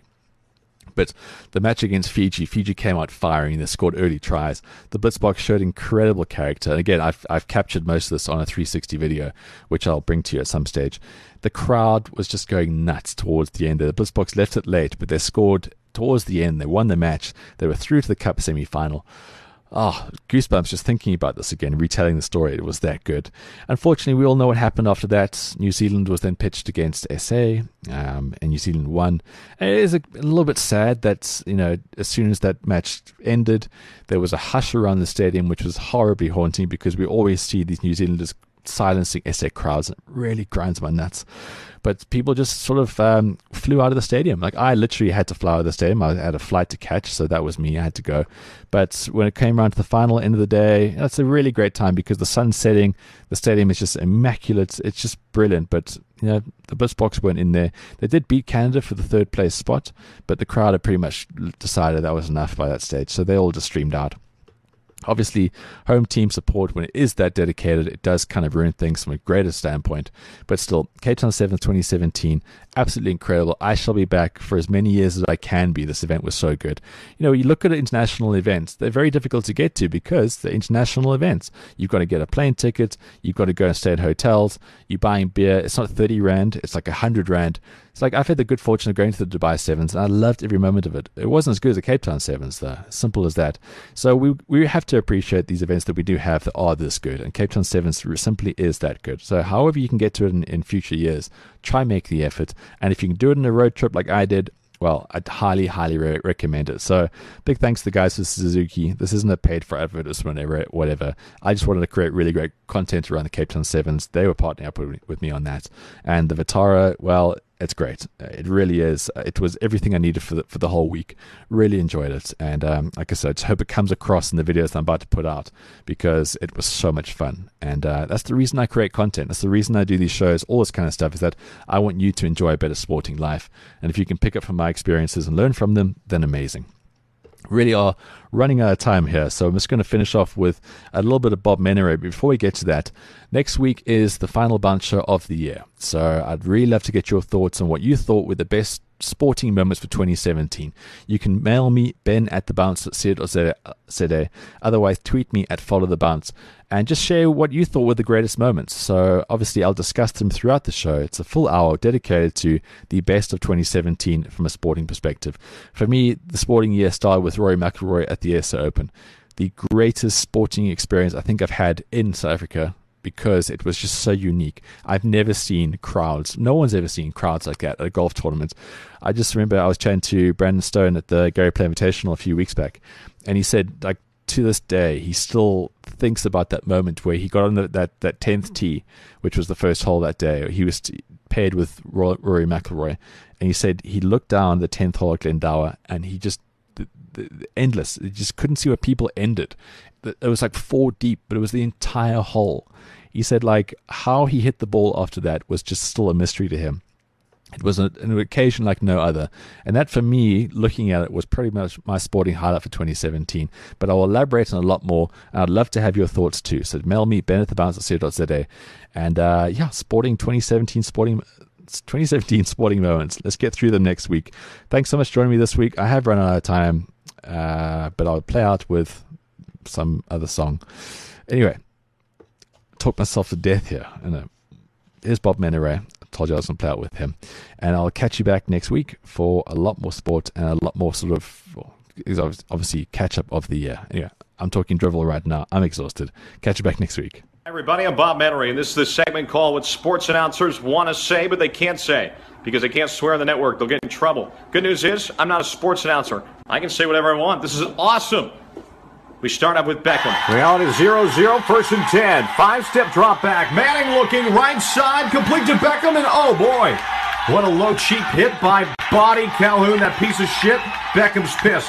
But the match against Fiji, Fiji came out firing. They scored early tries. The Blitzboks showed incredible character. And again, I've I've captured most of this on a three sixty video, which I'll bring to you at some stage. The crowd was just going nuts towards the end. The Blitzboks left it late, but they scored towards the end. They won the match. They were through to the Cup semi-final. Oh, goosebumps just thinking about this again, retelling the story. It was that good. Unfortunately, we all know what happened after that. New Zealand was then pitched against S A, um, and New Zealand won. And it is a, a little bit sad that, you know, as soon as that match ended, there was a hush around the stadium, which was horribly haunting because we always see these New Zealanders silencing S A crowds. It really grinds my nuts. But people just sort of um, flew out of the stadium. Like, I literally had to fly out of the stadium. I had a flight to catch, so that was me. I had to go. But when it came around to the final end of the day, that's a really great time because the sun's setting. The stadium is just immaculate. It's just brilliant. But, you know, the Blitzboks weren't in there. They did beat Canada for the third place spot, but the crowd had pretty much decided that was enough by that stage. So they all just streamed out. Obviously, home team support, when it is that dedicated, it does kind of ruin things from a greater standpoint. But still, Cape Town Sevens twenty seventeen, absolutely incredible. I shall be back for as many years as I can be. This event was so good. You know, you look at international events, they're very difficult to get to because they're international events. You've got to get a plane ticket. You've got to go and stay at hotels. You're buying beer. It's not thirty rand. It's like one hundred rand. It's like I've had the good fortune of going to the Dubai Sevens, and I loved every moment of it. It wasn't as good as the Cape Town Sevens, though. Simple as that. So we we have to appreciate these events that we do have that are this good, and Cape Town Sevens simply is that good. So however you can get to it in, in future years, try make the effort. And if you can do it in a road trip like I did, well, I'd highly, highly re- recommend it. So big thanks to the guys for Suzuki. This isn't a paid for advertisement or whatever. I just wanted to create really great content around the Cape Town Sevens. They were partnering up with, with me on that. And the Vitara, well, it's great. It really is. It was everything I needed for the, for the whole week. Really enjoyed it. And um, like I said, I just hope it comes across in the videos that I'm about to put out because it was so much fun. And uh, that's the reason I create content. That's the reason I do these shows, all this kind of stuff, is that I want you to enjoy a better sporting life. And if you can pick up from my experiences and learn from them, then amazing. really are running out of time here, so I'm just going to finish off with a little bit of Bob Menere. Before we get to that, next week is the final Bounce Show of the year, so I'd really love to get your thoughts on what you thought were the best sporting moments for twenty seventeen. You can mail me, Ben at the bounce dot c dot z a. Otherwise, tweet me at follow the bounce and just share what you thought were the greatest moments. So obviously, I'll discuss them throughout the show. It's a full hour dedicated to the best of twenty seventeen from a sporting perspective. For me, the sporting year started with Rory McIlroy at the U S Open, the greatest sporting experience I think I've had in South Africa, because it was just so unique. I've never seen crowds. No one's ever seen crowds like that at a golf tournament. I just remember I was chatting to Brandon Stone at the Gary Play Invitational a few weeks back, and he said, like, to this day, he still thinks about that moment where he got on the, that, that tenth tee, which was the first hole that day. He was paired with Rory McIlroy, and he said he looked down the tenth hole at Glendower, and he just, the, the, the endless, he just couldn't see where people ended. It was like four deep, but it was the entire hole. He said, like, how he hit the ball after that was just still a mystery to him. It was a, an occasion like no other. And that, for me, looking at it, was pretty much my sporting highlight for twenty seventeen. But I will elaborate on a lot more, and I'd love to have your thoughts too. So mail me, ben at the bounce dot c dot z a. And, uh, yeah, sporting twenty seventeen sporting twenty seventeen sporting moments. Let's get through them next week. Thanks so much for joining me this week. I have run out of time, uh, but I'll play out with some other song. Anyway, talk myself to death here. I know. Here's Bob Menere. I told you I was going to play out with him. And I'll catch you back next week for a lot more sport and a lot more sort of, well, obviously, catch-up of the year. Anyway, I'm talking drivel right now. I'm exhausted. Catch you back next week. Hi, everybody. I'm Bob Menere, and this is the segment called What Sports Announcers Want to Say, but they can't say because they can't swear on the network. They'll get in trouble. Good news is I'm not a sports announcer. I can say whatever I want. This is awesome. We start up with Beckham. Reality zero zero, first and ten. Five-step drop back. Manning looking right side, complete to Beckham, and oh boy, what a low cheap hit by Body Calhoun, that piece of shit. Beckham's pissed.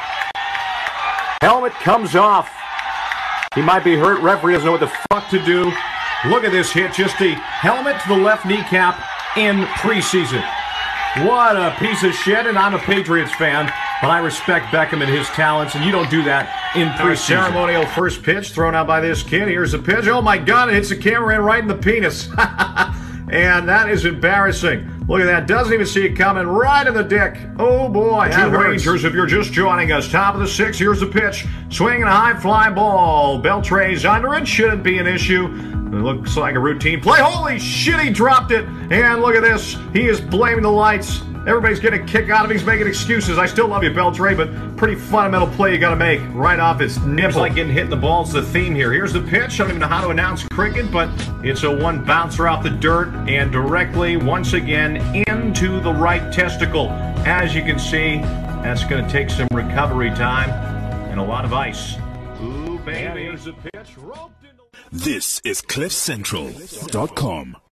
Helmet comes off. He might be hurt. Referee doesn't know what the fuck to do. Look at this hit, just a helmet to the left kneecap in preseason. What a piece of shit, and I'm a Patriots fan, but I respect Beckham and his talents, and you don't do that in preseason. Ceremonial first pitch thrown out by this kid. Here's the pitch. Oh my God, it hits the cameraman right in the penis. And that is embarrassing. Look at that. Doesn't even see it coming. Right in the dick. Oh boy. Two Rangers, if you're just joining us. Top of the sixth. Here's the pitch. Swinging a high fly ball. Beltre's under it. Shouldn't be an issue. It looks like a routine play. Holy shit, he dropped it. And look at this. He is blaming the lights. Everybody's getting a kick out of him. He's making excuses. I still love you, Beltre, but pretty fundamental play you got to make right off his nipple. It's like getting hit in the balls, the theme here. Here's the pitch. I don't even know how to announce cricket, but it's a one bouncer off the dirt and directly, once again, into the right testicle. As you can see, that's going to take some recovery time and a lot of ice. Ooh, baby. Here's the pitch. Roped into... This is cliff central dot com.